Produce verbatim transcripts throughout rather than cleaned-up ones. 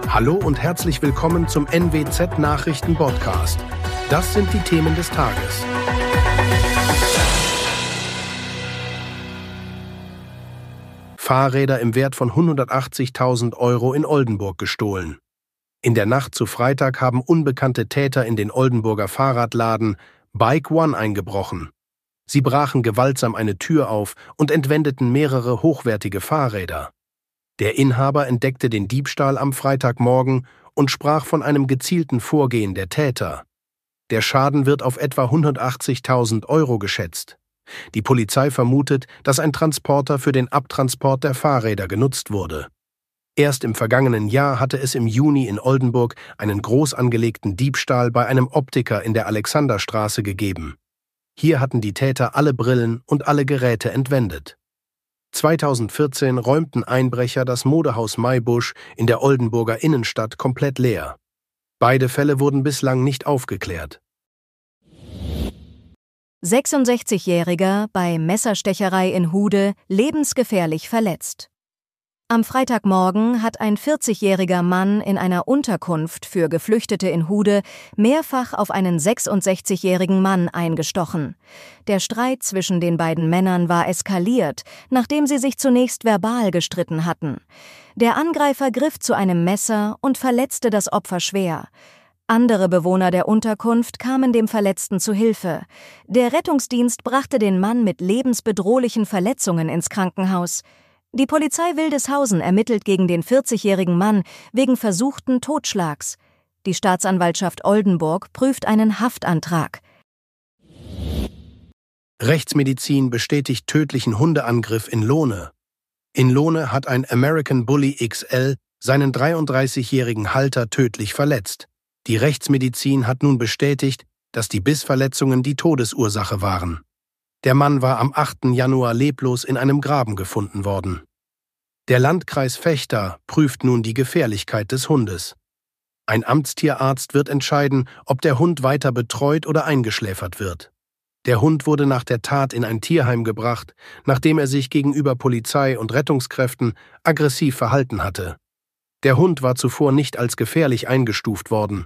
Hallo und herzlich willkommen zum N W Z-Nachrichten-Podcast. Das sind die Themen des Tages. Fahrräder im Wert von hundertachtzigtausend Euro in Oldenburg gestohlen. In der Nacht zu Freitag haben unbekannte Täter in den Oldenburger Fahrradladen Bike One eingebrochen. Sie brachen gewaltsam eine Tür auf und entwendeten mehrere hochwertige Fahrräder. Der Inhaber entdeckte den Diebstahl am Freitagmorgen und sprach von einem gezielten Vorgehen der Täter. Der Schaden wird auf etwa hundertachtzigtausend Euro geschätzt. Die Polizei vermutet, dass ein Transporter für den Abtransport der Fahrräder genutzt wurde. Erst im vergangenen Jahr hatte es im Juni in Oldenburg einen groß angelegten Diebstahl bei einem Optiker in der Alexanderstraße gegeben. Hier hatten die Täter alle Brillen und alle Geräte entwendet. zweitausendvierzehn räumten Einbrecher das Modehaus Maybusch in der Oldenburger Innenstadt komplett leer. Beide Fälle wurden bislang nicht aufgeklärt. sechsundsechzigjähriger bei Messerstecherei in Hude lebensgefährlich verletzt. Am Freitagmorgen hat ein vierzigjähriger Mann in einer Unterkunft für Geflüchtete in Hude mehrfach auf einen sechsundsechzigjährigen Mann eingestochen. Der Streit zwischen den beiden Männern war eskaliert, nachdem sie sich zunächst verbal gestritten hatten. Der Angreifer griff zu einem Messer und verletzte das Opfer schwer. Andere Bewohner der Unterkunft kamen dem Verletzten zu Hilfe. Der Rettungsdienst brachte den Mann mit lebensbedrohlichen Verletzungen ins Krankenhaus. Die Polizei Wildeshausen ermittelt gegen den vierzigjährigen Mann wegen versuchten Totschlags. Die Staatsanwaltschaft Oldenburg prüft einen Haftantrag. Rechtsmedizin bestätigt tödlichen Hundeangriff in Lohne. In Lohne hat ein American Bully X L seinen dreiunddreißigjährigen Halter tödlich verletzt. Die Rechtsmedizin hat nun bestätigt, dass die Bissverletzungen die Todesursache waren. Der Mann war am achten Januar leblos in einem Graben gefunden worden. Der Landkreis Vechta prüft nun die Gefährlichkeit des Hundes. Ein Amtstierarzt wird entscheiden, ob der Hund weiter betreut oder eingeschläfert wird. Der Hund wurde nach der Tat in ein Tierheim gebracht, nachdem er sich gegenüber Polizei und Rettungskräften aggressiv verhalten hatte. Der Hund war zuvor nicht als gefährlich eingestuft worden.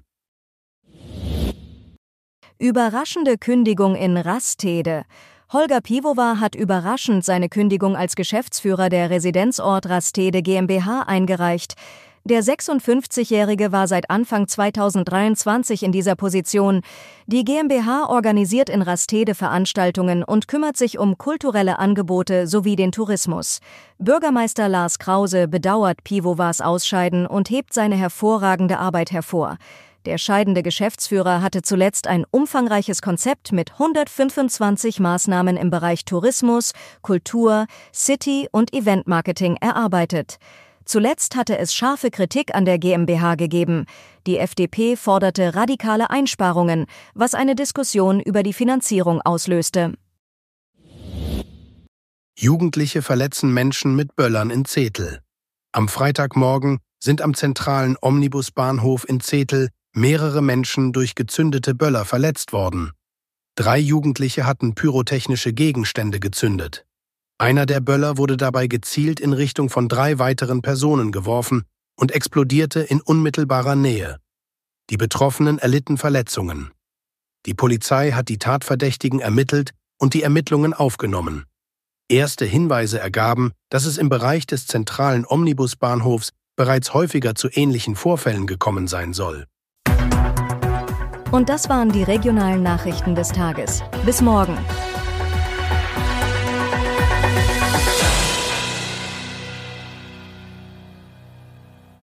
Überraschende Kündigung in Rastede. Holger Pivovar hat überraschend seine Kündigung als Geschäftsführer der Residenzort Rastede GmbH eingereicht. Der sechsundfünfzigjährige war seit Anfang zweitausenddreiundzwanzig in dieser Position. Die GmbH organisiert in Rastede Veranstaltungen und kümmert sich um kulturelle Angebote sowie den Tourismus. Bürgermeister Lars Krause bedauert Pivovars Ausscheiden und hebt seine hervorragende Arbeit hervor. Der scheidende Geschäftsführer hatte zuletzt ein umfangreiches Konzept mit hundertfünfundzwanzig Maßnahmen im Bereich Tourismus, Kultur, City- und Eventmarketing erarbeitet. Zuletzt hatte es scharfe Kritik an der GmbH gegeben. Die F D P forderte radikale Einsparungen, was eine Diskussion über die Finanzierung auslöste. Jugendliche verletzen Menschen mit Böllern in Zetel. Am Freitagmorgen sind am zentralen Omnibusbahnhof in Zetel mehrere Menschen durch gezündete Böller verletzt worden. Drei Jugendliche hatten pyrotechnische Gegenstände gezündet. Einer der Böller wurde dabei gezielt in Richtung von drei weiteren Personen geworfen und explodierte in unmittelbarer Nähe. Die Betroffenen erlitten Verletzungen. Die Polizei hat die Tatverdächtigen ermittelt und die Ermittlungen aufgenommen. Erste Hinweise ergaben, dass es im Bereich des zentralen Omnibusbahnhofs bereits häufiger zu ähnlichen Vorfällen gekommen sein soll. Und das waren die regionalen Nachrichten des Tages. Bis morgen.